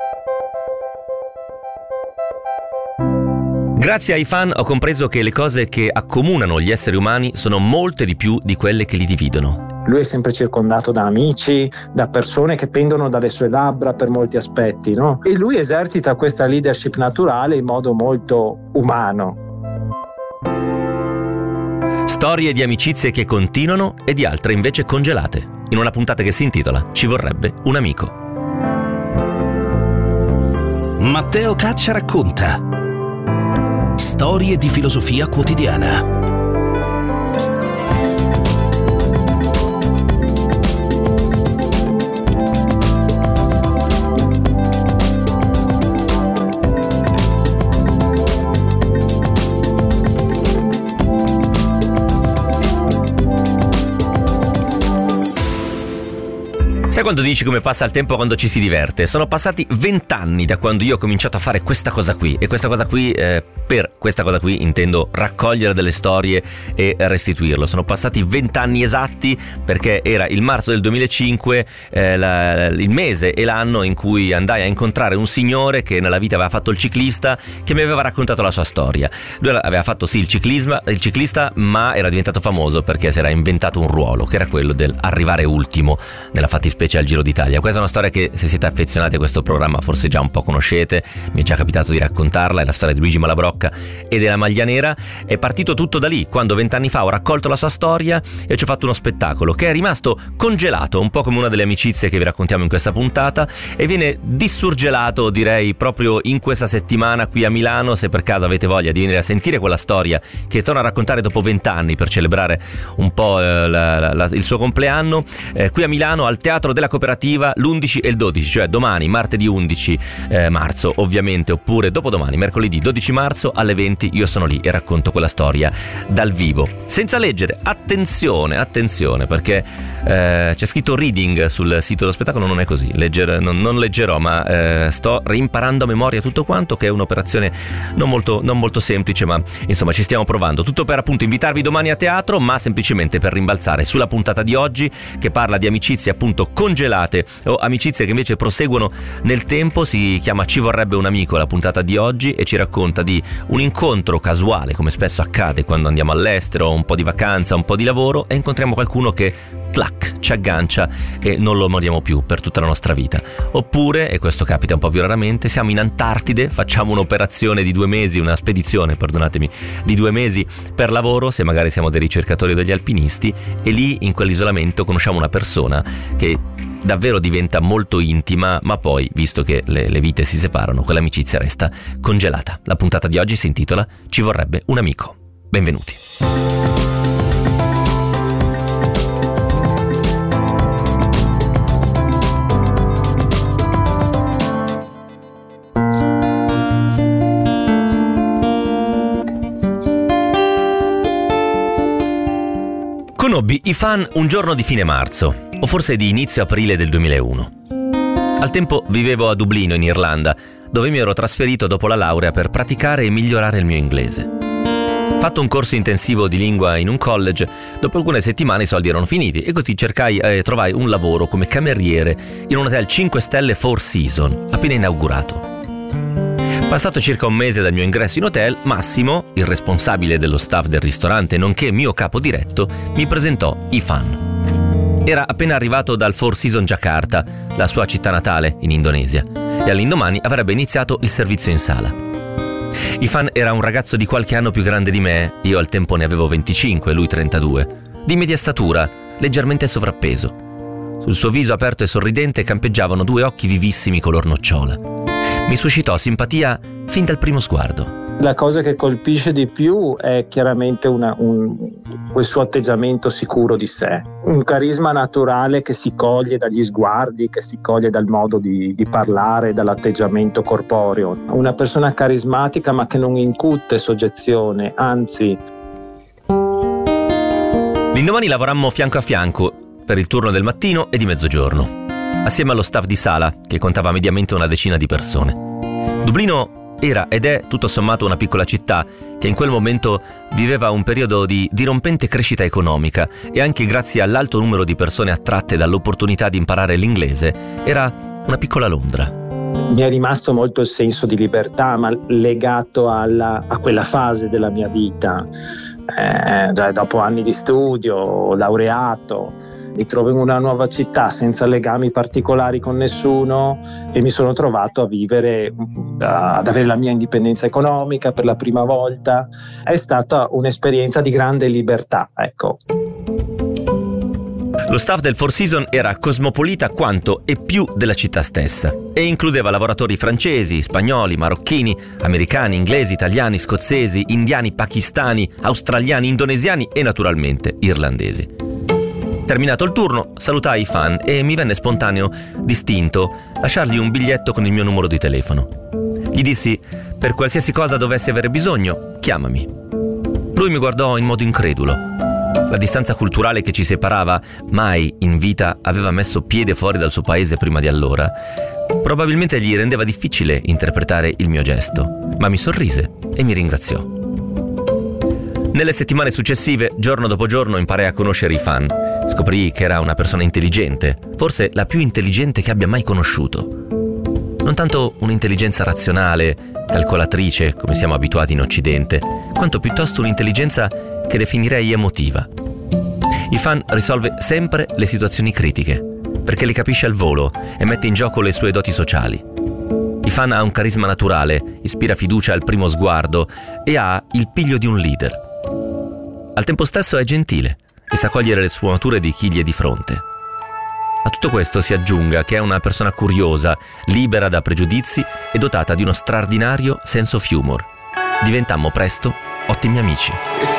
Grazie ai fan ho compreso che le cose che accomunano gli esseri umani sono molte di più di quelle che li dividono. Lui è sempre circondato da amici, da persone che pendono dalle sue labbra per molti aspetti, no? E lui esercita questa leadership naturale in modo molto umano. Storie di amicizie che continuano e di altre invece congelate, in una puntata che si intitola Ci vorrebbe un amico. Matteo Caccia racconta storie di filosofia quotidiana. Sai quando dici come passa il tempo quando ci si diverte? Sono passati 20 anni da quando io ho cominciato a fare questa cosa qui. E questa cosa qui, per questa cosa qui intendo raccogliere delle storie e restituirlo. Sono passati 20 anni esatti perché era il marzo del 2005, il mese e l'anno in cui andai a incontrare un signore che nella vita aveva fatto il ciclista, che mi aveva raccontato la sua storia. Lui aveva fatto sì il ciclista, ma era diventato famoso perché si era inventato un ruolo, che era quello del arrivare ultimo nella fattispecie al Giro d'Italia. Questa è una storia che, se siete affezionati a questo programma, forse già un po' conoscete. Mi è già capitato di raccontarla. È la storia di Luigi Malabrocca e della maglia nera. È partito tutto da lì, quando 20 anni fa ho raccolto la sua storia e ci ho fatto uno spettacolo che è rimasto congelato, un po' come una delle amicizie che vi raccontiamo in questa puntata, e viene dissurgelato, direi, proprio in questa settimana qui a Milano. Se per caso avete voglia di venire a sentire quella storia che torna a raccontare dopo 20 anni per celebrare un po' il suo compleanno, qui a Milano al Teatro della Cooperativa l'11 e il 12, cioè domani, martedì 11 marzo ovviamente, oppure dopodomani, mercoledì 12 marzo alle 20, io sono lì e racconto quella storia dal vivo, senza leggere. Attenzione, perché c'è scritto reading sul sito dello spettacolo, non è così, non leggerò, ma sto reimparando a memoria tutto quanto, che è un'operazione non molto semplice, ma insomma ci stiamo provando. Tutto per appunto invitarvi domani a teatro, ma semplicemente per rimbalzare sulla puntata di oggi, che parla di amicizie appunto congelate o amicizie che invece proseguono nel tempo. Si chiama Ci vorrebbe un amico la puntata di oggi e ci racconta di un incontro casuale, come spesso accade quando andiamo all'estero, un po' di vacanza, un po' di lavoro, e incontriamo qualcuno che clac, ci aggancia e non lo moriamo più per tutta la nostra vita. Oppure, e questo capita un po' più raramente, siamo in Antartide, facciamo un'operazione di 2 mesi, una spedizione, perdonatemi, di 2 mesi per lavoro, se magari siamo dei ricercatori o degli alpinisti, e lì in quell'isolamento conosciamo una persona che davvero diventa molto intima, ma poi, visto che le vite si separano, quell'amicizia resta congelata. La puntata di oggi si intitola Ci vorrebbe un amico. Benvenuti. Conobbi i fan un giorno di fine marzo, o forse di inizio aprile del 2001. Al tempo vivevo a Dublino, in Irlanda, dove mi ero trasferito dopo la laurea per praticare e migliorare il mio inglese. Fatto un corso intensivo di lingua in un college, dopo alcune settimane i soldi erano finiti e così trovai un lavoro come cameriere in un hotel 5 stelle Four Seasons, appena inaugurato. Passato circa un mese dal mio ingresso in hotel, Massimo, il responsabile dello staff del ristorante nonché mio capo diretto, mi presentò i fan. Era appena arrivato dal Four Seasons Jakarta, la sua città natale in Indonesia, e all'indomani avrebbe iniziato il servizio in sala. Ifan era un ragazzo di qualche anno più grande di me, io al tempo ne avevo 25, lui 32, di media statura, leggermente sovrappeso. Sul suo viso aperto e sorridente campeggiavano 2 occhi vivissimi color nocciola. Mi suscitò simpatia fin dal primo sguardo. La cosa che colpisce di più è chiaramente quel suo atteggiamento sicuro di sé, un carisma naturale che si coglie dagli sguardi, che si coglie dal modo di parlare, dall'atteggiamento corporeo. Una persona carismatica ma che non incute soggezione, anzi. L'indomani lavorammo fianco a fianco per il turno del mattino e di mezzogiorno, assieme allo staff di sala, che contava mediamente una decina di persone. Dublino era ed è tutto sommato una piccola città che in quel momento viveva un periodo di dirompente crescita economica e anche grazie all'alto numero di persone attratte dall'opportunità di imparare l'inglese era una piccola Londra. Mi è rimasto molto il senso di libertà, ma legato a quella fase della mia vita. Dopo anni di studio, laureato, mi trovo in una nuova città senza legami particolari con nessuno e mi sono trovato a vivere, ad avere la mia indipendenza economica per la prima volta. È stata un'esperienza di grande libertà, ecco. Lo staff del Four Seasons era cosmopolita quanto e più della città stessa e includeva lavoratori francesi, spagnoli, marocchini, americani, inglesi, italiani, scozzesi, indiani, pakistani, australiani, indonesiani e naturalmente irlandesi. Terminato il turno, salutai i fan e mi venne spontaneo, distinto, lasciargli un biglietto con il mio numero di telefono. Gli dissi: per qualsiasi cosa dovessi avere bisogno, chiamami. Lui mi guardò in modo incredulo. La distanza culturale che ci separava, mai in vita aveva messo piede fuori dal suo paese prima di allora, probabilmente gli rendeva difficile interpretare il mio gesto, ma mi sorrise e mi ringraziò. Nelle settimane successive, giorno dopo giorno, imparai a conoscere i fan. Scoprì che era una persona intelligente, forse la più intelligente che abbia mai conosciuto. Non tanto un'intelligenza razionale, calcolatrice, come siamo abituati in Occidente, quanto piuttosto un'intelligenza che definirei emotiva. Il fan risolve sempre le situazioni critiche, perché le capisce al volo e mette in gioco le sue doti sociali. Il fan ha un carisma naturale, ispira fiducia al primo sguardo e ha il piglio di un leader. Al tempo stesso è gentile e sa cogliere le sfumature di chi gli è di fronte. A tutto questo si aggiunga che è una persona curiosa, libera da pregiudizi e dotata di uno straordinario sense of humor. Diventammo presto ottimi amici.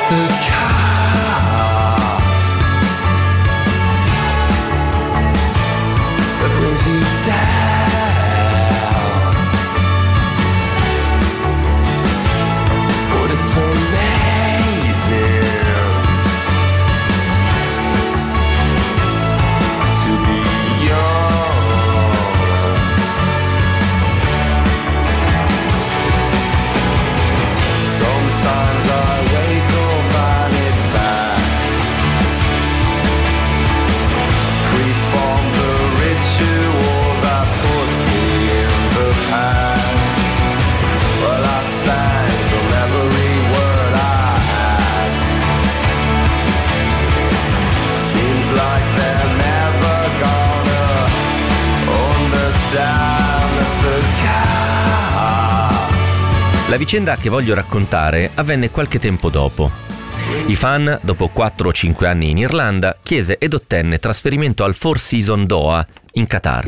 La vicenda che voglio raccontare avvenne qualche tempo dopo. I fan, dopo 4 o 5 anni in Irlanda, chiese ed ottenne trasferimento al Four Seasons Doha, in Qatar.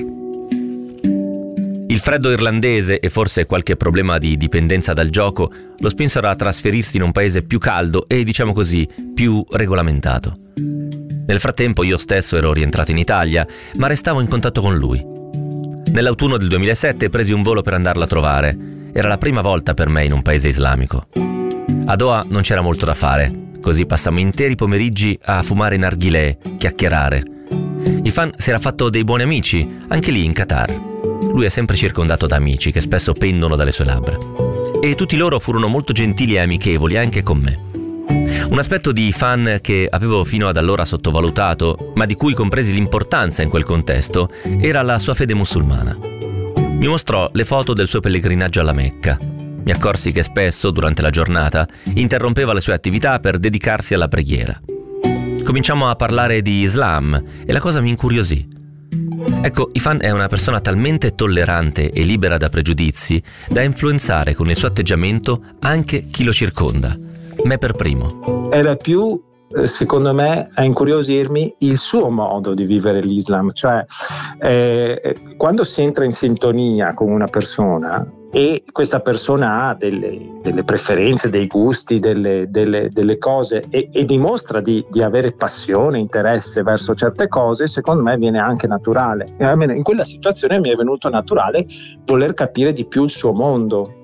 Il freddo irlandese e forse qualche problema di dipendenza dal gioco lo spinsero a trasferirsi in un paese più caldo e, diciamo così, più regolamentato. Nel frattempo io stesso ero rientrato in Italia, ma restavo in contatto con lui. Nell'autunno del 2007 presi un volo per andarlo a trovare. Era la prima volta per me in un paese islamico. A Doha non c'era molto da fare, così passammo interi pomeriggi a fumare narghilè, chiacchierare. Il fan si era fatto dei buoni amici, anche lì in Qatar. Lui è sempre circondato da amici che spesso pendono dalle sue labbra. E tutti loro furono molto gentili e amichevoli anche con me. Un aspetto di fan che avevo fino ad allora sottovalutato, ma di cui compresi l'importanza in quel contesto, era la sua fede musulmana. Mi mostrò le foto del suo pellegrinaggio alla Mecca. Mi accorsi che spesso, durante la giornata, interrompeva le sue attività per dedicarsi alla preghiera. Cominciamo a parlare di Islam e la cosa mi incuriosì. Ecco, Ifan è una persona talmente tollerante e libera da pregiudizi da influenzare con il suo atteggiamento anche chi lo circonda, me per primo. Era più, secondo me, a incuriosirmi il suo modo di vivere l'Islam, cioè quando si entra in sintonia con una persona e questa persona ha delle preferenze, dei gusti, delle cose e dimostra di avere passione, interesse verso certe cose, secondo me viene anche naturale. E almeno in quella situazione mi è venuto naturale voler capire di più il suo mondo.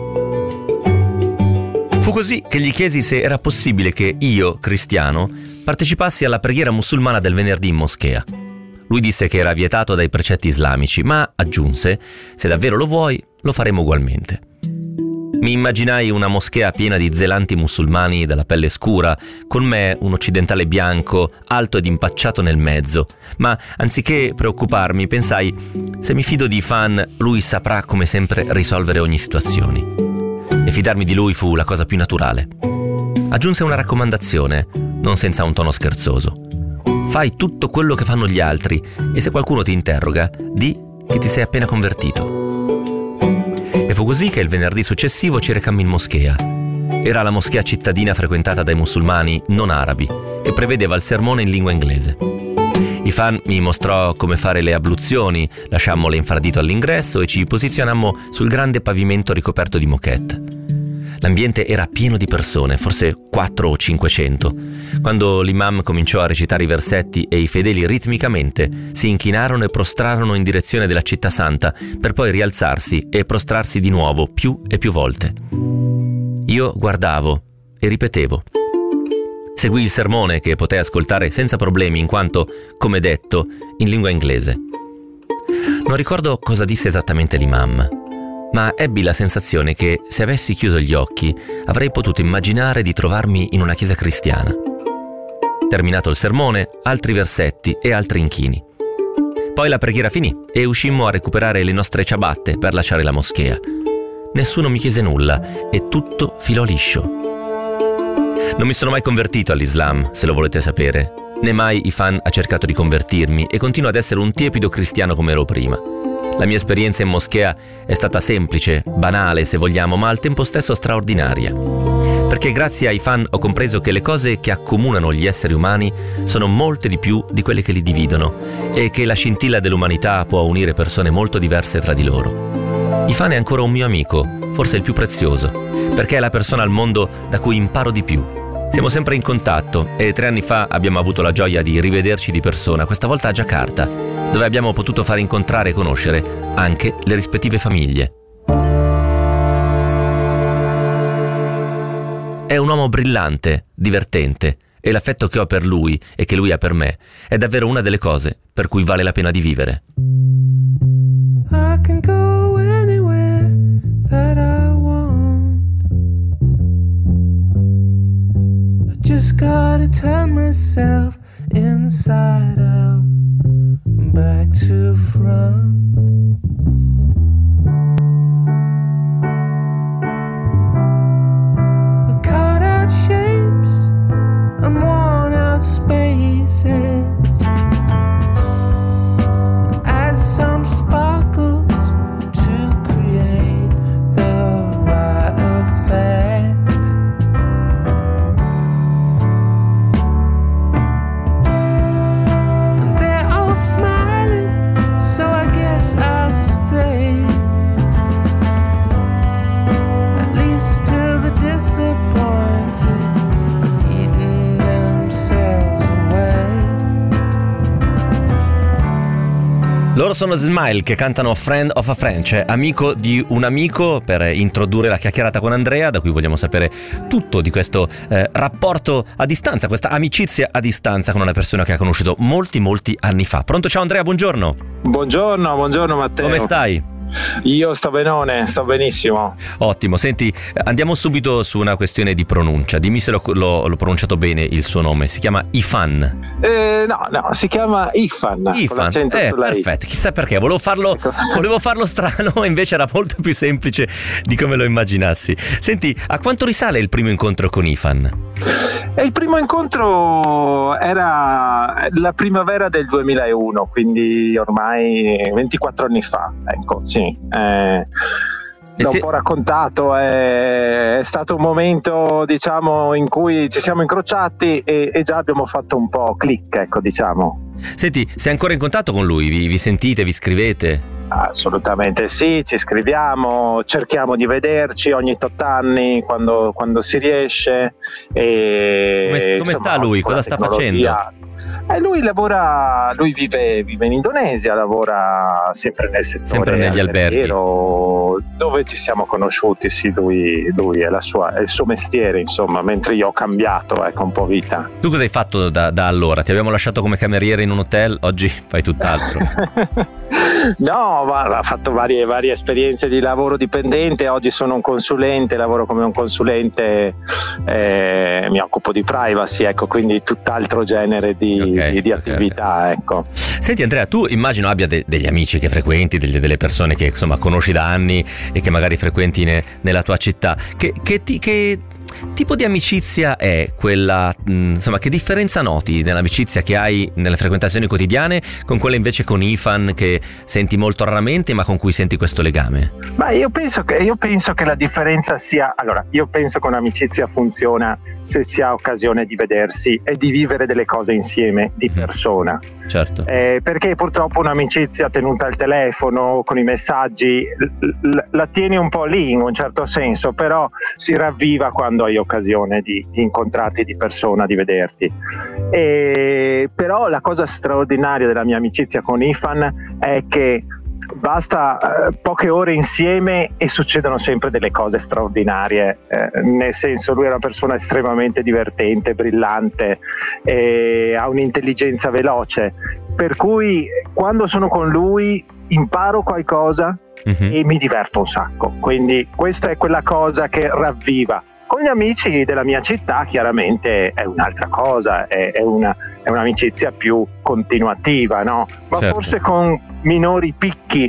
Fu così che gli chiesi se era possibile che io, cristiano, partecipassi alla preghiera musulmana del venerdì in moschea. Lui disse che era vietato dai precetti islamici, ma aggiunse: se davvero lo vuoi, lo faremo ugualmente. Mi immaginai una moschea piena di zelanti musulmani dalla pelle scura, con me un occidentale bianco, alto ed impacciato nel mezzo. Ma anziché preoccuparmi, pensai: se mi fido di Ifan, lui saprà come sempre risolvere ogni situazione. E fidarmi di lui fu la cosa più naturale. Aggiunse una raccomandazione, non senza un tono scherzoso: fai tutto quello che fanno gli altri e se qualcuno ti interroga, di che ti sei appena convertito. E fu così che il venerdì successivo ci recammo in moschea. Era la moschea cittadina frequentata dai musulmani non arabi, che prevedeva il sermone in lingua inglese. Ifan mi mostrò come fare le abluzioni, lasciammo l'infradito all'ingresso e ci posizionammo sul grande pavimento ricoperto di moquette. L'ambiente era pieno di persone, forse 400 o 500. Quando l'imam cominciò a recitare i versetti e i fedeli ritmicamente si inchinarono e prostrarono in direzione della città santa per poi rialzarsi e prostrarsi di nuovo più e più volte. Io guardavo e ripetevo. Seguì il sermone, che potei ascoltare senza problemi in quanto, come detto, in lingua inglese. Non ricordo cosa disse esattamente l'imam, ma ebbi la sensazione che, se avessi chiuso gli occhi, avrei potuto immaginare di trovarmi in una chiesa cristiana. Terminato il sermone, altri versetti e altri inchini. Poi la preghiera finì e uscimmo a recuperare le nostre ciabatte per lasciare la moschea. Nessuno mi chiese nulla e tutto filò liscio. Non mi sono mai convertito all'Islam, se lo volete sapere. Né mai Ifan ha cercato di convertirmi e continuo ad essere un tiepido cristiano come ero prima. La mia esperienza in moschea è stata semplice, banale se vogliamo, ma al tempo stesso straordinaria. Perché grazie a Ifan ho compreso che le cose che accomunano gli esseri umani sono molte di più di quelle che li dividono e che la scintilla dell'umanità può unire persone molto diverse tra di loro. Ifan è ancora un mio amico, forse il più prezioso, perché è la persona al mondo da cui imparo di più. Siamo sempre in contatto e 3 anni fa abbiamo avuto la gioia di rivederci di persona, questa volta a Giacarta, dove abbiamo potuto far incontrare e conoscere anche le rispettive famiglie. È un uomo brillante, divertente, e l'affetto che ho per lui e che lui ha per me è davvero una delle cose per cui vale la pena di vivere. I can go anywhere that I want. I just gotta turn myself inside out and back to front. Cut out shapes and worn out spaces. Add some sparkles to create the right effect. And they're all smiling, so I guess I'll stay. At least till the disappointed have eaten themselves away. Loro sono Smile, che cantano Friend of a Friend, cioè amico di un amico, per introdurre la chiacchierata con Andrea, da cui vogliamo sapere tutto di questo rapporto a distanza, questa amicizia a distanza con una persona che ha conosciuto molti anni fa. Pronto? Ciao Andrea, buongiorno. Buongiorno Matteo. Come stai? Io sto benone, sto benissimo. Ottimo, senti, andiamo subito su una questione di pronuncia. Dimmi se l'ho pronunciato bene il suo nome. Si chiama Ifan. No, si chiama Ifan. Con l'accento sulla I. Perfetto, chissà perché, volevo farlo strano e invece era molto più semplice di come lo immaginassi. Senti, a quanto risale il primo incontro con Ifan? Il primo incontro era la primavera del 2001, quindi ormai 24 anni fa, ecco, sì. L'ho un po' raccontato, è stato un momento, diciamo, in cui ci siamo incrociati e già abbiamo fatto un po' click, ecco, diciamo. Senti, sei ancora in contatto con lui? Vi sentite, vi scrivete? Assolutamente sì, ci scriviamo, cerchiamo di vederci ogni 8 anni quando si riesce. Come sta lui? Cosa sta facendo? Lui vive in Indonesia, lavora sempre nel settore, sempre negli alberghi, dove ci siamo conosciuti. Sì, lui è il suo mestiere, insomma, mentre io ho cambiato, ecco, un po' vita. Tu cosa hai fatto da allora? Ti abbiamo lasciato come cameriere in un hotel, oggi fai tutt'altro. No, ha fatto varie esperienze di lavoro dipendente. Oggi sono un consulente, lavoro come un consulente, mi occupo di privacy, ecco, quindi tutt'altro genere di attività, ecco. Senti Andrea, tu immagino abbia degli amici che frequenti, delle persone che insomma conosci da anni e che magari frequenti nella tua città. Che tipo di amicizia è quella, insomma, che differenza noti nell'amicizia che hai nelle frequentazioni quotidiane con quella invece con Ifan, che senti molto raramente ma con cui senti questo legame? Ma io penso che la differenza sia, allora, io penso che un'amicizia funziona se si ha occasione di vedersi e di vivere delle cose insieme di persona. Certo. Perché purtroppo un'amicizia tenuta al telefono con i messaggi la tieni un po' lì in un certo senso, però si ravviva quando hai occasione di incontrarti di persona, di vederti. Però la cosa straordinaria della mia amicizia con Ifan è che basta poche ore insieme e succedono sempre delle cose straordinarie, nel senso, lui è una persona estremamente divertente, brillante, ha un'intelligenza veloce, per cui quando sono con lui imparo qualcosa e mi diverto un sacco, quindi questa è quella cosa che ravviva. Con gli amici della mia città chiaramente è un'altra cosa, è un'amicizia più continuativa, no? Ma certo, forse con minori picchi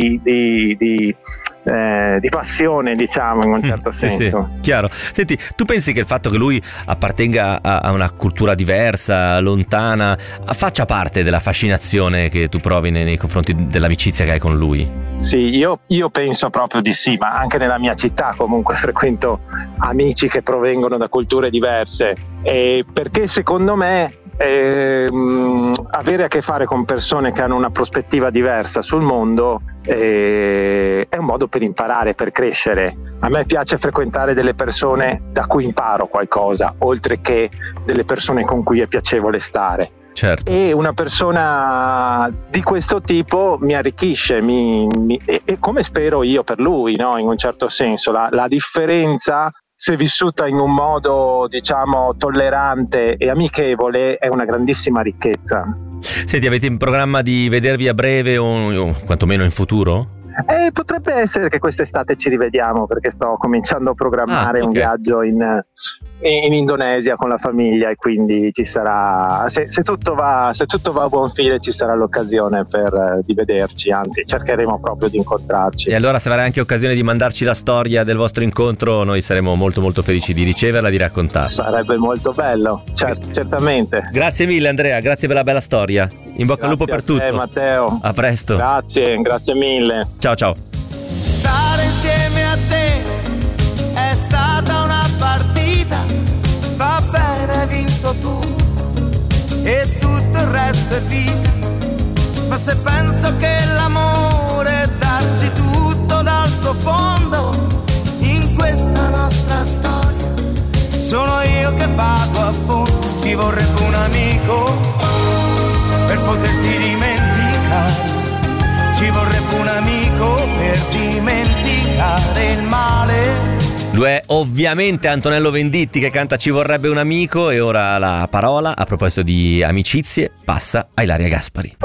di passione, diciamo, in un certo senso. Sì, chiaro. Senti, tu pensi che il fatto che lui appartenga a una cultura diversa, lontana, faccia parte della fascinazione che tu provi nei confronti dell'amicizia che hai con lui? Sì, io penso proprio di sì, ma anche nella mia città comunque frequento amici che provengono da culture diverse, perché secondo me avere a che fare con persone che hanno una prospettiva diversa sul mondo è un modo per imparare, per crescere. A me piace frequentare delle persone da cui imparo qualcosa, oltre che delle persone con cui è piacevole stare. Certo. E una persona di questo tipo mi arricchisce, e come spero io per lui, no? In un certo senso la differenza, se vissuta in un modo, diciamo, tollerante e amichevole, è una grandissima ricchezza. Senti, avete in programma di vedervi a breve o quantomeno in futuro? Potrebbe essere che quest'estate ci rivediamo, perché sto cominciando a programmare un viaggio in Indonesia con la famiglia, e quindi ci sarà, se tutto va a buon fine, ci sarà l'occasione di vederci, anzi cercheremo proprio di incontrarci. E allora, se avrai anche occasione di mandarci la storia del vostro incontro, noi saremo molto molto felici di riceverla e di raccontarla. Sarebbe molto bello, certamente. Grazie mille Andrea, grazie per la bella storia, in bocca al lupo per tutto. Grazie a te, Matteo. A presto. Grazie mille. Ciao ciao. Stare insieme a te è stata una partita, va bene, hai vinto tu e tutto il resto è vita, ma se penso che l'amore è darsi tutto dal profondo in questa nostra storia, sono io che vado a fondo. Ci vorrebbe un amico per poterti dimenticare, ci vorrebbe un amico per dimenticare il male. Lui è ovviamente Antonello Venditti, che canta Ci vorrebbe un amico, e ora la parola, a proposito di amicizie, passa a Ilaria Gaspari.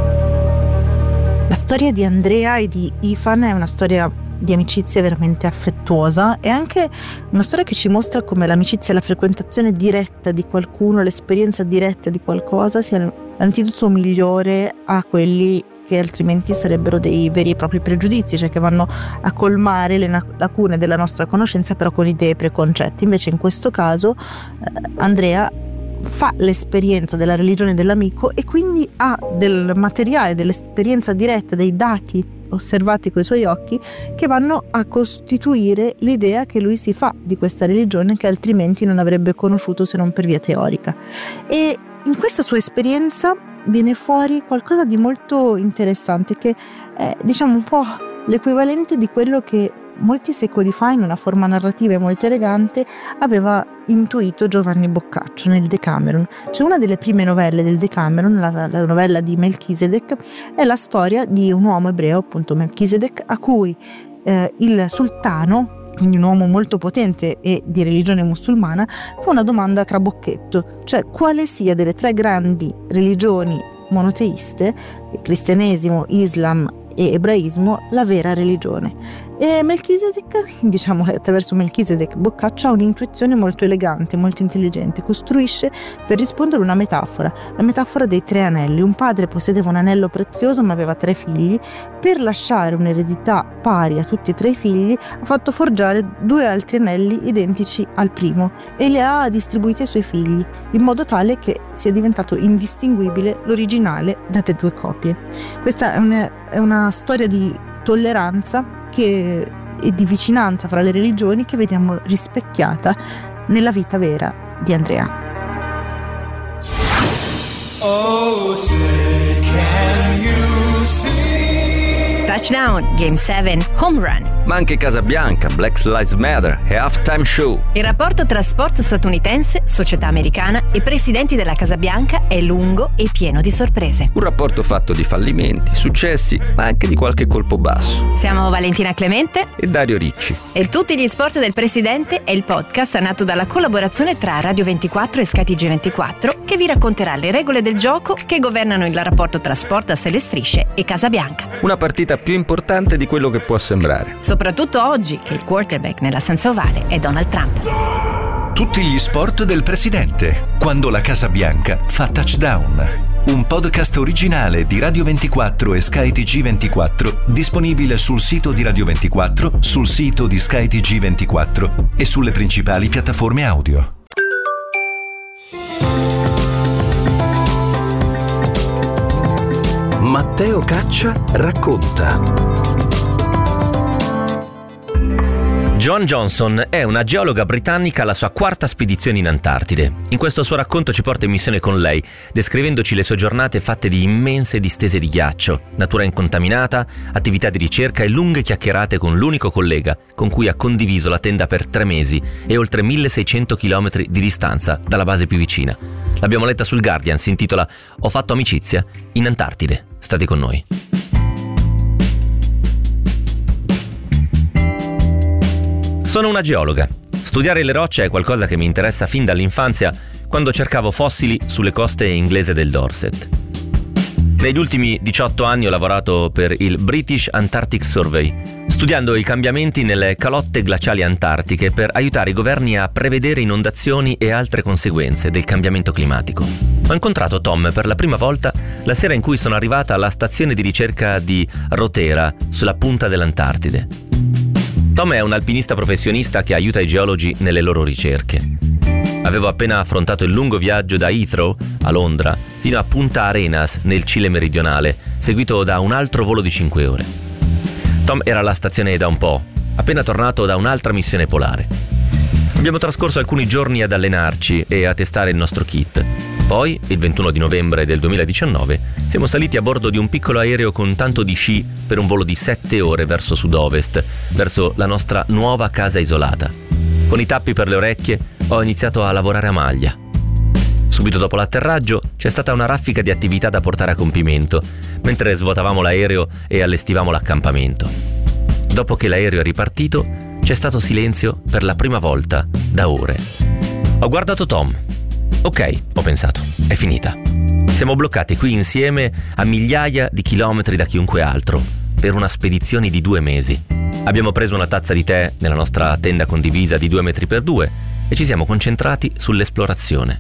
La storia di Andrea e di Ifan è una storia di amicizia veramente affettuosa, e anche una storia che ci mostra come l'amicizia e la frequentazione diretta di qualcuno, l'esperienza diretta di qualcosa sia l'antidoto migliore a quelli che altrimenti sarebbero dei veri e propri pregiudizi, cioè che vanno a colmare le lacune della nostra conoscenza però con idee e preconcetti. Invece in questo caso Andrea fa l'esperienza della religione dell'amico e quindi ha del materiale, dell'esperienza diretta, dei dati osservati coi suoi occhi che vanno a costituire l'idea che lui si fa di questa religione, che altrimenti non avrebbe conosciuto se non per via teorica. E in questa sua esperienza viene fuori qualcosa di molto interessante, che è, diciamo, un po' l'equivalente di quello che molti secoli fa, in una forma narrativa molto elegante, aveva intuito Giovanni Boccaccio nel Decameron. Cioè, una delle prime novelle del Decameron, la novella di Melchisedec, è la storia di un uomo ebreo, appunto Melchisedec, a cui il sultano, quindi un uomo molto potente e di religione musulmana, fa una domanda a trabocchetto, cioè quale sia delle tre grandi religioni monoteiste, il cristianesimo, Islam e ebraismo la vera religione. E Melchisedec, diciamo attraverso Melchisedec, Boccaccio ha un'intuizione molto elegante, molto intelligente, costruisce per rispondere una metafora, la metafora dei 3 anelli. Un padre possedeva un anello prezioso ma aveva 3 figli, per lasciare un'eredità pari a tutti e 3 i figli ha fatto forgiare 2 altri anelli identici al primo e li ha distribuiti ai suoi figli, in modo tale che sia diventato indistinguibile l'originale da 2 copie. Questa è una storia di tolleranza e di vicinanza fra le religioni che vediamo rispecchiata nella vita vera di Andrea. Oh, say can you see? Touchdown, Game 7, Home Run. Ma anche Casabianca, Black Lives Matter e Halftime Show. Il rapporto tra sport statunitense, società americana e presidenti della Casa Bianca è lungo e pieno di sorprese. Un rapporto fatto di fallimenti, successi, ma anche di qualche colpo basso. Siamo Valentina Clemente E Dario Ricci. e Tutti gli sport del presidente è il podcast nato dalla collaborazione tra Radio 24 e SkyTG 24 che vi racconterà le regole del gioco che governano il rapporto tra sport a sé le strisce e Casa Bianca. Una partita più importante di quello che può sembrare. Soprattutto oggi che il quarterback nella stanza ovale è Donald Trump. Tutti gli sport del presidente, quando la Casa Bianca fa touchdown. Un podcast originale di Radio 24 e SkyTG 24, disponibile sul sito di Radio 24, sul sito di SkyTG 24 e sulle principali piattaforme audio. Matteo Caccia racconta. Joan Johnson è una geologa britannica alla sua 4ª spedizione in Antartide. In questo suo racconto ci porta in missione con lei, descrivendoci le sue giornate fatte di immense distese di ghiaccio, natura incontaminata, attività di ricerca e lunghe chiacchierate con l'unico collega con cui ha condiviso la tenda per 3 mesi e oltre 1600 km di distanza dalla base più vicina. L'abbiamo letta sul Guardian, si intitola "Ho fatto amicizia in Antartide". State con noi. Sono una geologa. Studiare le rocce è qualcosa che mi interessa fin dall'infanzia, quando cercavo fossili sulle coste inglesi del Dorset. Negli ultimi 18 anni ho lavorato per il British Antarctic Survey, studiando i cambiamenti nelle calotte glaciali antartiche per aiutare i governi a prevedere inondazioni e altre conseguenze del cambiamento climatico. Ho incontrato Tom per la prima volta la sera in cui sono arrivata alla stazione di ricerca di Rothera, sulla punta dell'Antartide. Tom è un alpinista professionista che aiuta i geologi nelle loro ricerche. Avevo appena affrontato il lungo viaggio da Heathrow, a Londra, fino a Punta Arenas, nel Cile meridionale, seguito da un altro volo di 5 ore. Tom era alla stazione da un po', appena tornato da un'altra missione polare. Abbiamo trascorso alcuni giorni ad allenarci e a testare il nostro kit. Poi, il 21 di novembre del 2019, siamo saliti a bordo di un piccolo aereo con tanto di sci per un volo di 7 ore verso sud-ovest, verso la nostra nuova casa isolata. Con i tappi per le orecchie ho iniziato a lavorare a maglia. Subito dopo l'atterraggio c'è stata una raffica di attività da portare a compimento, mentre svuotavamo l'aereo e allestivamo l'accampamento. Dopo che l'aereo è ripartito, c'è stato silenzio per la prima volta da ore. Ho guardato Tom. Ok, ho pensato, è finita. Siamo bloccati qui insieme a migliaia di chilometri da chiunque altro, per una spedizione di 2 mesi. Abbiamo preso una tazza di tè nella nostra tenda condivisa di 2 metri per 2 e ci siamo concentrati sull'esplorazione.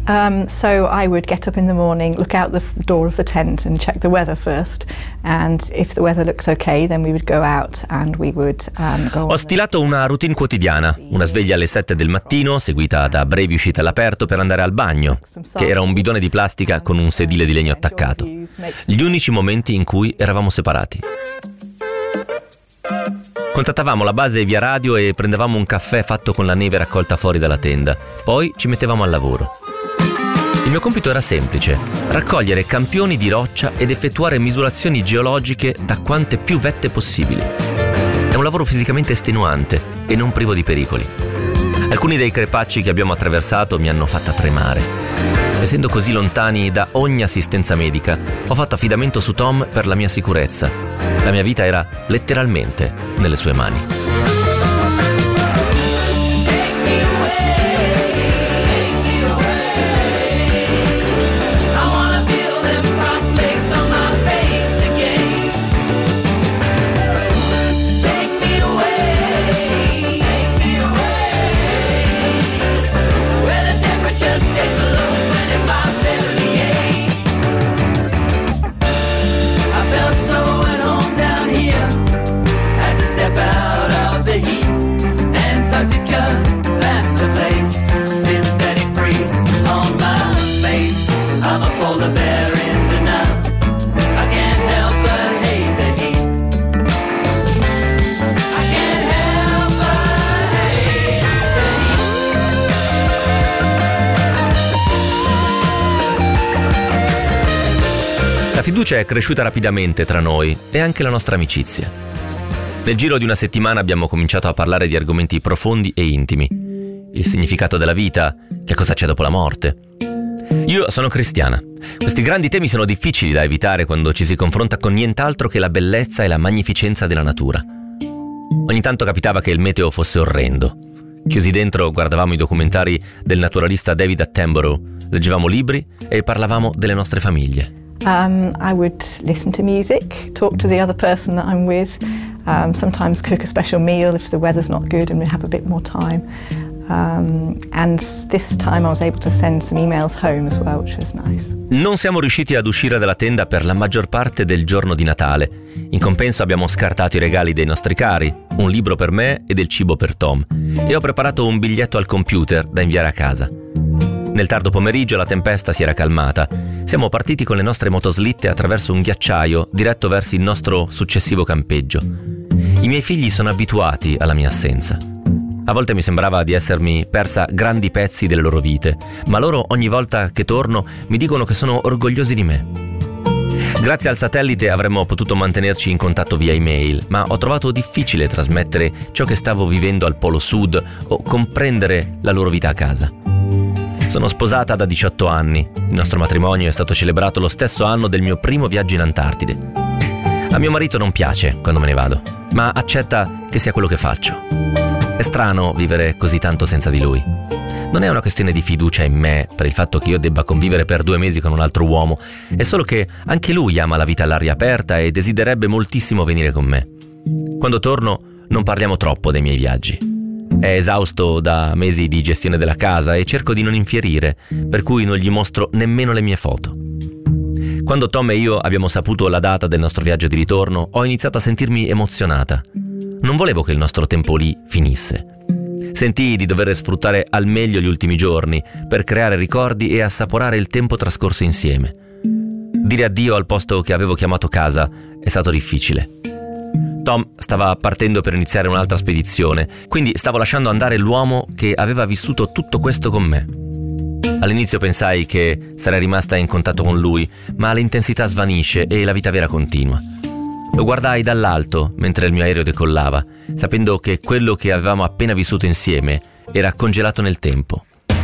So I would get up in the morning, look out the door of the tent and check the weather first, and if the weather looks okay then we would go out and we would go on. Ho stilato una routine quotidiana, una sveglia alle 7 del mattino, seguita da brevi uscite all'aperto per andare al bagno, che era un bidone di plastica con un sedile di legno attaccato. Gli unici momenti in cui eravamo separati. Contattavamo la base via radio e prendevamo un caffè fatto con la neve raccolta fuori dalla tenda, poi ci mettevamo al lavoro. Il mio compito era semplice: raccogliere campioni di roccia ed effettuare misurazioni geologiche da quante più vette possibili. È un lavoro fisicamente estenuante e non privo di pericoli. Alcuni dei crepacci che abbiamo attraversato mi hanno fatta tremare. Essendo così lontani da ogni assistenza medica, ho fatto affidamento su Tom per la mia sicurezza. La mia vita era letteralmente nelle sue mani. fiducia è cresciuta rapidamente tra noi e anche la nostra amicizia. Nel giro di una settimana abbiamo cominciato a parlare di argomenti profondi e intimi. Il significato della vita, che cosa c'è dopo la morte. Io sono cristiana. Questi grandi temi sono difficili da evitare quando ci si confronta con nient'altro che la bellezza e la magnificenza della natura. Ogni tanto capitava che il meteo fosse orrendo. Chiusi dentro guardavamo i documentari del naturalista David Attenborough, leggevamo libri e parlavamo delle nostre famiglie. I would listen to music, talk to the other person that I'm with, sometimes cook a special meal if the weather's not good and we have a bit more time. And this time I was able to send some emails home as well, which was nice. Non siamo riusciti ad uscire dalla tenda per la maggior parte del giorno di Natale. In compenso abbiamo scartato i regali dei nostri cari, un libro per me e del cibo per Tom, e ho preparato un biglietto al computer da inviare a casa. Nel tardo pomeriggio la tempesta si era calmata. Siamo partiti con le nostre motoslitte attraverso un ghiacciaio diretto verso il nostro successivo campeggio. I miei figli sono abituati alla mia assenza. A volte mi sembrava di essermi persa grandi pezzi delle loro vite, ma loro ogni volta che torno mi dicono che sono orgogliosi di me. Grazie al satellite avremmo potuto mantenerci in contatto via email, ma ho trovato difficile trasmettere ciò che stavo vivendo al Polo Sud o comprendere la loro vita a casa. Sono sposata da 18 anni. Il nostro matrimonio è stato celebrato lo stesso anno del mio primo viaggio in Antartide. A mio marito non piace quando me ne vado, ma accetta che sia quello che faccio. È strano vivere così tanto senza di lui. Non è una questione di fiducia in me per il fatto che io debba convivere per 2 mesi con un altro uomo, è solo che anche lui ama la vita all'aria aperta e desidererebbe moltissimo venire con me. Quando torno non parliamo troppo dei miei viaggi. È esausto da mesi di gestione della casa e cerco di non infierire, per cui non gli mostro nemmeno le mie foto. Quando Tom e io abbiamo saputo la data del nostro viaggio di ritorno, ho iniziato a sentirmi emozionata. Non volevo che il nostro tempo lì finisse. Sentii di dover sfruttare al meglio gli ultimi giorni per creare ricordi e assaporare il tempo trascorso insieme. Dire addio al posto che avevo chiamato casa è stato difficile. Tom stava partendo per iniziare un'altra spedizione, quindi stavo lasciando andare l'uomo che aveva vissuto tutto questo con me. All'inizio pensai che sarei rimasta in contatto con lui, ma l'intensità svanisce e la vita vera continua. Lo guardai dall'alto mentre il mio aereo decollava, sapendo che quello che avevamo appena vissuto insieme era congelato nel tempo.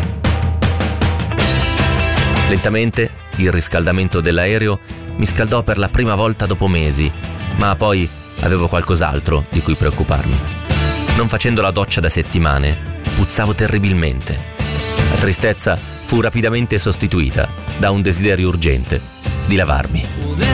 Lentamente il riscaldamento dell'aereo mi scaldò per la prima volta dopo mesi, ma poi avevo qualcos'altro di cui preoccuparmi. Non facendo la doccia da settimane, puzzavo terribilmente. La tristezza fu rapidamente sostituita da un desiderio urgente di lavarmi.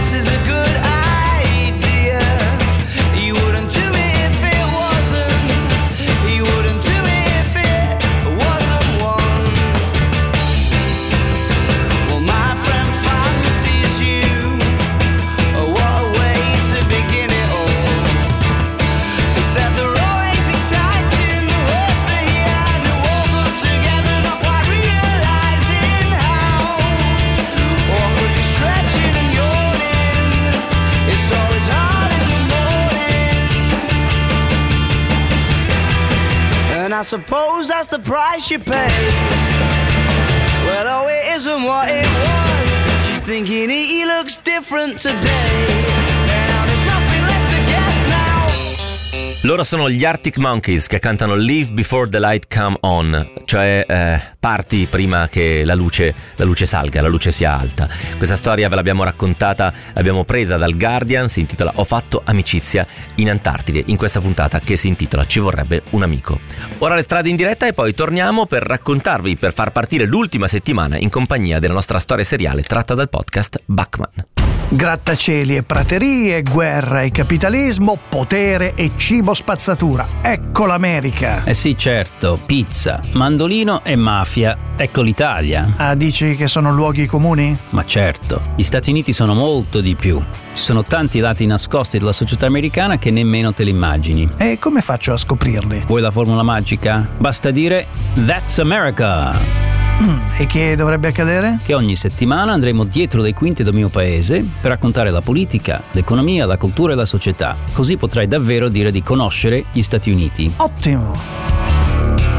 I suppose that's the price you pay. Well, oh, it isn't what it was. She's thinking he looks different today. Now there's nothing left to guess now. Loro sono gli Arctic Monkeys che cantano Leave Before the Light Come On, cioè parti prima che la luce salga, la luce sia alta. Questa storia ve l'abbiamo raccontata, l'abbiamo presa dal Guardian, si intitola Ho fatto amicizia in Antartide, in questa puntata che si intitola Ci vorrebbe un amico. Ora le strade in diretta e poi torniamo per raccontarvi, per far partire l'ultima settimana in compagnia della nostra storia seriale tratta dal podcast Bachman. Grattacieli e praterie, guerra e capitalismo, potere e cibo spazzatura. Ecco l'America. Eh sì, certo, pizza, mandolino e mafia. Ecco l'Italia. Ah, dici che sono luoghi comuni? Ma certo, gli Stati Uniti sono molto di più. Ci sono tanti lati nascosti della società americana che nemmeno te li immagini. E come faccio a scoprirli? Vuoi la formula magica? Basta dire That's America! E che dovrebbe accadere? Che ogni settimana andremo dietro le quinte del mio paese per raccontare la politica, l'economia, la cultura e la società. Così potrai davvero dire di conoscere gli Stati Uniti. Ottimo!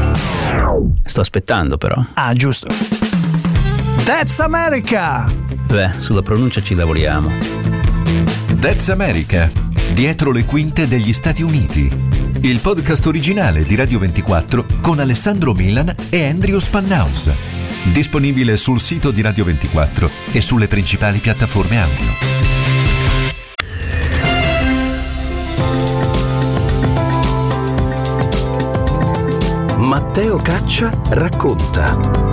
Sto aspettando però. Ah, giusto. That's America! Sulla pronuncia ci lavoriamo. That's America. Dietro le quinte degli Stati Uniti. Il podcast originale di Radio 24 con Alessandro Milan e Andrew Spannaus. Disponibile sul sito di Radio 24 e sulle principali piattaforme audio. Matteo Caccia racconta.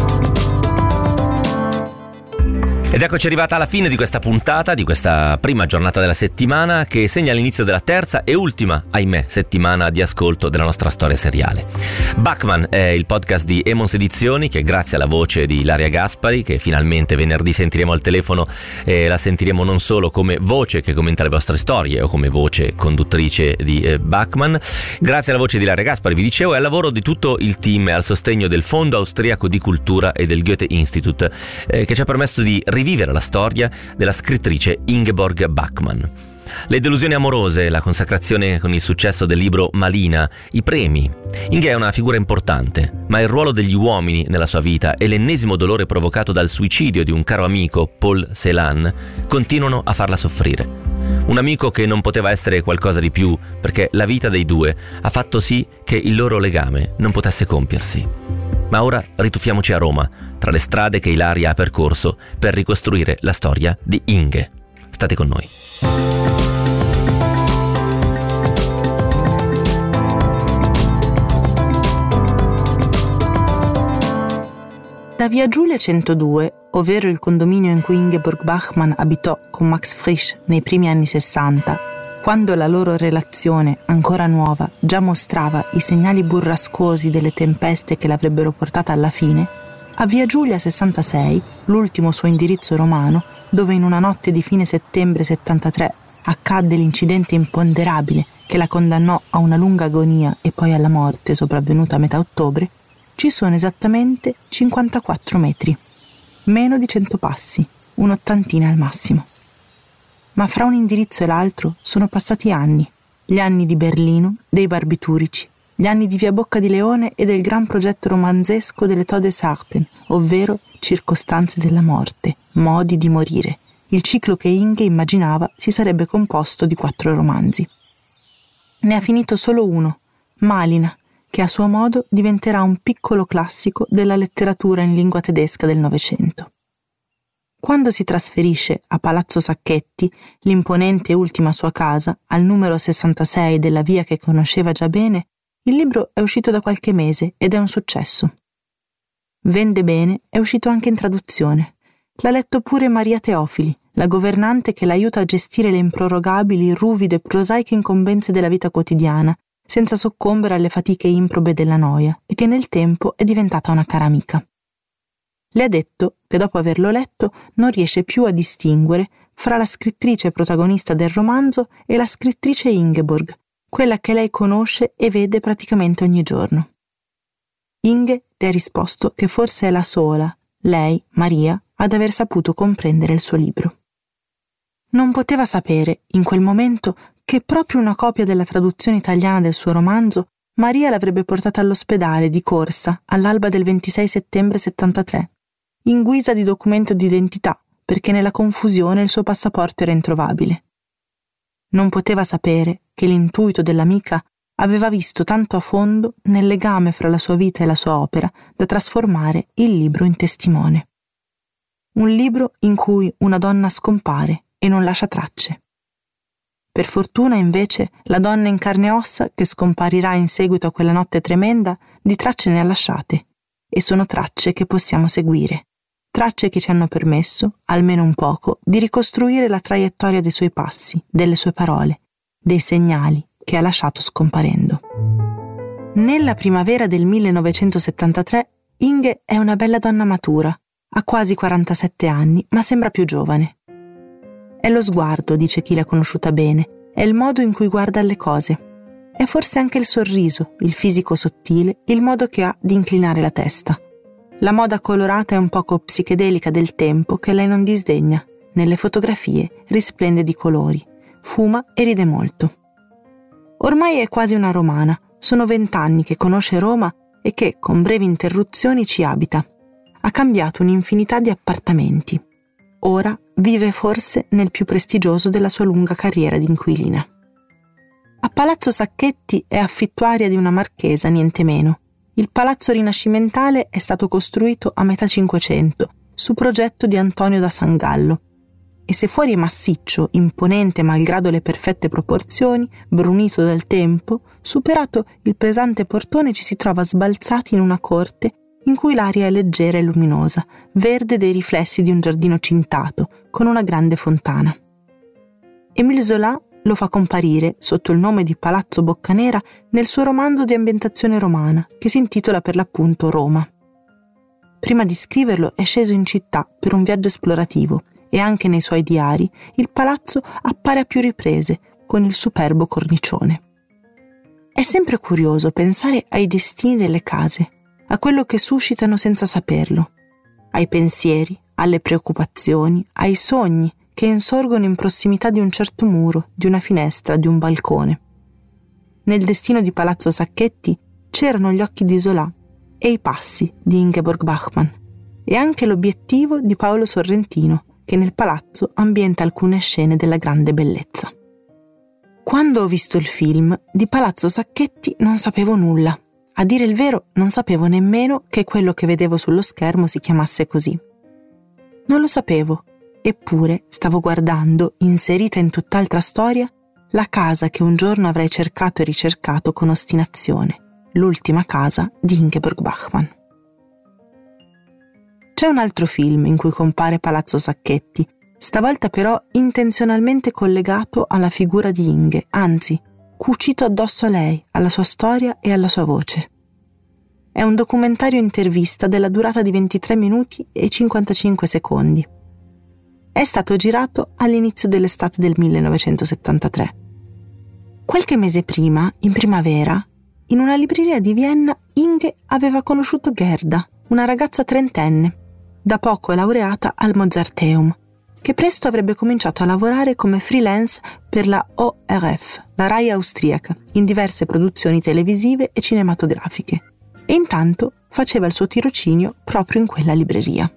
Ed eccoci arrivata alla fine di questa puntata, di questa prima giornata della settimana che segna l'inizio della terza e ultima, ahimè, settimana di ascolto della nostra storia seriale. Bachman è il podcast di Emons Edizioni che grazie alla voce di Ilaria Gaspari, che finalmente venerdì sentiremo al telefono, la sentiremo non solo come voce che commenta le vostre storie o come voce conduttrice di Bachman, grazie alla voce di Ilaria Gaspari, vi dicevo, e al lavoro di tutto il team e al sostegno del Fondo Austriaco di Cultura e del Goethe Institut, che ci ha permesso di rivivere la storia della scrittrice Ingeborg Bachmann. Le delusioni amorose, la consacrazione con il successo del libro Malina, i premi. Inge è una figura importante, ma il ruolo degli uomini nella sua vita e l'ennesimo dolore provocato dal suicidio di un caro amico, Paul Celan, continuano a farla soffrire. Un amico che non poteva essere qualcosa di più, perché la vita dei due ha fatto sì che il loro legame non potesse compiersi. Ma ora rituffiamoci a Roma, tra le strade che Ilaria ha percorso per ricostruire la storia di Inge. State con noi. Da via Giulia 102, ovvero il condominio in cui Ingeborg Bachmann abitò con Max Frisch nei primi anni 60, quando la loro relazione, ancora nuova, già mostrava i segnali burrascosi delle tempeste che l'avrebbero portata alla fine, a via Giulia 66, l'ultimo suo indirizzo romano, dove in una notte di fine settembre 73 accadde l'incidente imponderabile che la condannò a una lunga agonia e poi alla morte sopravvenuta a metà ottobre, ci sono esattamente 54 metri, meno di 100 passi, un'ottantina al massimo. Ma fra un indirizzo e l'altro sono passati anni, gli anni di Berlino, dei barbiturici, gli anni di via Bocca di Leone e del gran progetto romanzesco delle Todesarten, ovvero circostanze della morte, modi di morire, il ciclo che Inge immaginava si sarebbe composto di 4 romanzi. Ne ha finito solo uno, Malina, che a suo modo diventerà un piccolo classico della letteratura in lingua tedesca del Novecento. Quando si trasferisce a Palazzo Sacchetti, l'imponente ultima sua casa, al numero 66 della via che conosceva già bene, il libro è uscito da qualche mese ed è un successo. Vende bene, è uscito anche in traduzione. L'ha letto pure Maria Teofili, la governante che l'aiuta a gestire le improrogabili, ruvide, prosaiche incombenze della vita quotidiana, senza soccombere alle fatiche improbe della noia, e che nel tempo è diventata una cara amica. Le ha detto che dopo averlo letto non riesce più a distinguere fra la scrittrice protagonista del romanzo e la scrittrice Ingeborg, quella che lei conosce e vede praticamente ogni giorno. Inge le ha risposto che forse è la sola, lei, Maria, ad aver saputo comprendere il suo libro. Non poteva sapere, in quel momento, che proprio una copia della traduzione italiana del suo romanzo Maria l'avrebbe portata all'ospedale di corsa all'alba del 26 settembre 73, in guisa di documento d'identità, perché nella confusione il suo passaporto era introvabile. Non poteva sapere che l'intuito dell'amica aveva visto tanto a fondo nel legame fra la sua vita e la sua opera da trasformare il libro in testimone. Un libro in cui una donna scompare e non lascia tracce. Per fortuna, invece, la donna in carne e ossa che scomparirà in seguito a quella notte tremenda, di tracce ne ha lasciate, e sono tracce che possiamo seguire, tracce che ci hanno permesso, almeno un poco, di ricostruire la traiettoria dei suoi passi, delle sue parole, dei segnali che ha lasciato scomparendo. Nella primavera del 1973, Inge è una bella donna matura, ha quasi 47 anni, ma sembra più giovane. È lo sguardo, dice chi l'ha conosciuta bene, è il modo in cui guarda alle cose. È forse anche il sorriso, il fisico sottile, il modo che ha di inclinare la testa. La moda colorata e un poco psichedelica del tempo che lei non disdegna. Nelle fotografie risplende di colori, fuma e ride molto. Ormai è quasi una romana, sono 20 anni che conosce Roma e che, con brevi interruzioni, ci abita. Ha cambiato un'infinità di appartamenti. ora vive forse nel più prestigioso della sua lunga carriera di inquilina. A Palazzo Sacchetti è affittuaria di una marchesa, niente meno. Il palazzo rinascimentale è stato costruito a metà Cinquecento, su progetto di Antonio da Sangallo. E se fuori è massiccio, imponente malgrado le perfette proporzioni, brunito dal tempo, superato il pesante portone ci si trova sbalzati in una corte in cui l'aria è leggera e luminosa, verde dei riflessi di un giardino cintato, con una grande fontana. Émile Zola lo fa comparire, sotto il nome di Palazzo Boccanera, nel suo romanzo di ambientazione romana, che si intitola per l'appunto Roma. Prima di scriverlo è sceso in città per un viaggio esplorativo e anche nei suoi diari il palazzo appare a più riprese con il superbo cornicione. È sempre curioso pensare ai destini delle case, a quello che suscitano senza saperlo, ai pensieri, alle preoccupazioni, ai sogni che insorgono in prossimità di un certo muro, di una finestra, di un balcone. Nel destino di Palazzo Sacchetti c'erano gli occhi di Zola e i passi di Ingeborg Bachmann e anche l'obiettivo di Paolo Sorrentino, che nel palazzo ambienta alcune scene della grande bellezza. Quando ho visto il film, di Palazzo Sacchetti non sapevo nulla. A dire il vero, non sapevo nemmeno che quello che vedevo sullo schermo si chiamasse così. Non lo sapevo, eppure stavo guardando, inserita in tutt'altra storia, la casa che un giorno avrei cercato e ricercato con ostinazione, l'ultima casa di Ingeborg Bachmann. C'è un altro film in cui compare Palazzo Sacchetti, stavolta però intenzionalmente collegato alla figura di Inge, anzi, cucito addosso a lei, alla sua storia e alla sua voce. È un documentario intervista della durata di 23 minuti e 55 secondi. È stato girato all'inizio dell'estate del 1973. Qualche mese prima, in primavera, in una libreria di Vienna, Inge aveva conosciuto Gerda, una ragazza trentenne, da poco laureata al Mozarteum, che presto avrebbe cominciato a lavorare come freelance per la ORF, la Rai austriaca, in diverse produzioni televisive e cinematografiche, e intanto faceva il suo tirocinio proprio in quella libreria.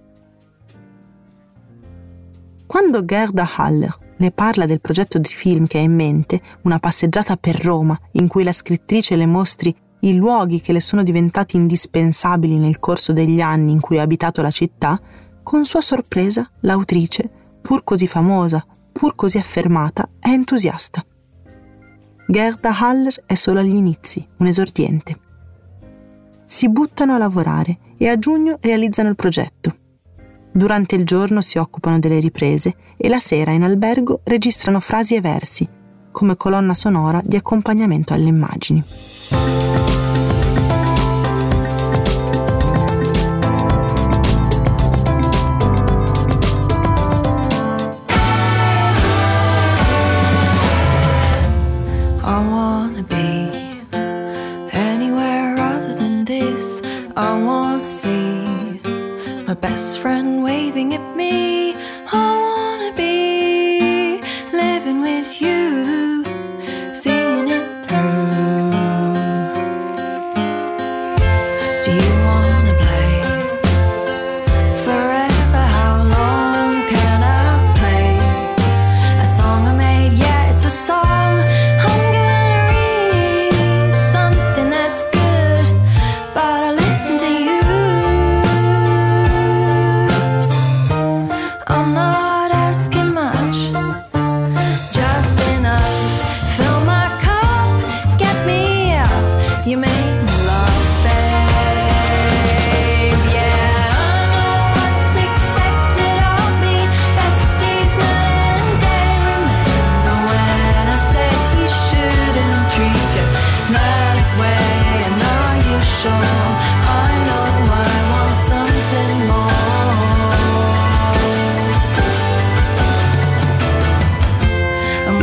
Quando Gerda Haller le parla del progetto di film che ha in mente, una passeggiata per Roma, in cui la scrittrice le mostri i luoghi che le sono diventati indispensabili nel corso degli anni in cui ha abitato la città, con sua sorpresa l'autrice, pur così famosa, pur così affermata, è entusiasta. Gerda Haller è solo agli inizi, un esordiente. Si buttano a lavorare e a giugno realizzano il progetto. Durante il giorno si occupano delle riprese e la sera in albergo registrano frasi e versi, come colonna sonora di accompagnamento alle immagini. Best friend waving at me. I wanna be living with you, seeing it through. Do you wanna play forever? How long can I play a song I made? Yeah, it's a song. I'm gonna read something that's good, but I listen to you.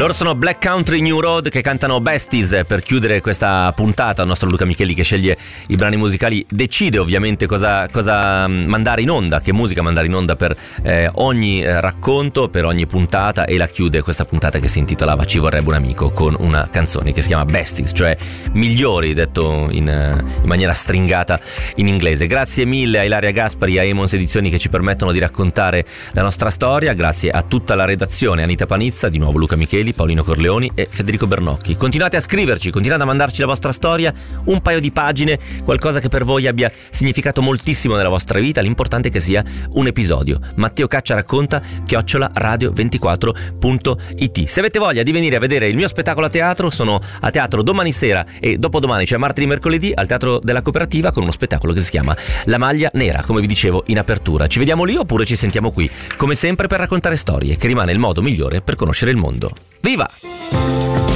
Loro sono Black Country New Road, che cantano Besties per chiudere questa puntata. Il nostro Luca Micheli, che sceglie i brani musicali, decide ovviamente cosa mandare in onda, che musica mandare in onda per ogni racconto, per ogni puntata, e la chiude questa puntata che si intitolava Ci vorrebbe un amico, con una canzone che si chiama Besties, cioè migliori, detto in maniera stringata in inglese. Grazie mille a Ilaria Gaspari e a Emons Edizioni che ci permettono di raccontare la nostra storia. Grazie a tutta la redazione, Anita Panizza, di nuovo Luca Micheli, Paolino Corleoni e Federico Bernocchi. Continuate a scriverci, continuate a mandarci la vostra storia, un paio di pagine, qualcosa che per voi abbia significato moltissimo nella vostra vita. L'importante è che sia un episodio. Matteo Caccia racconta @radio24.it. Se avete voglia di venire a vedere il mio spettacolo a teatro, sono a teatro domani sera e dopodomani, cioè martedì e mercoledì, al Teatro della Cooperativa, con uno spettacolo che si chiama La Maglia Nera, come vi dicevo in apertura. Ci vediamo lì oppure ci sentiamo qui, come sempre, per raccontare storie, che rimane il modo migliore per conoscere il mondo. Viva!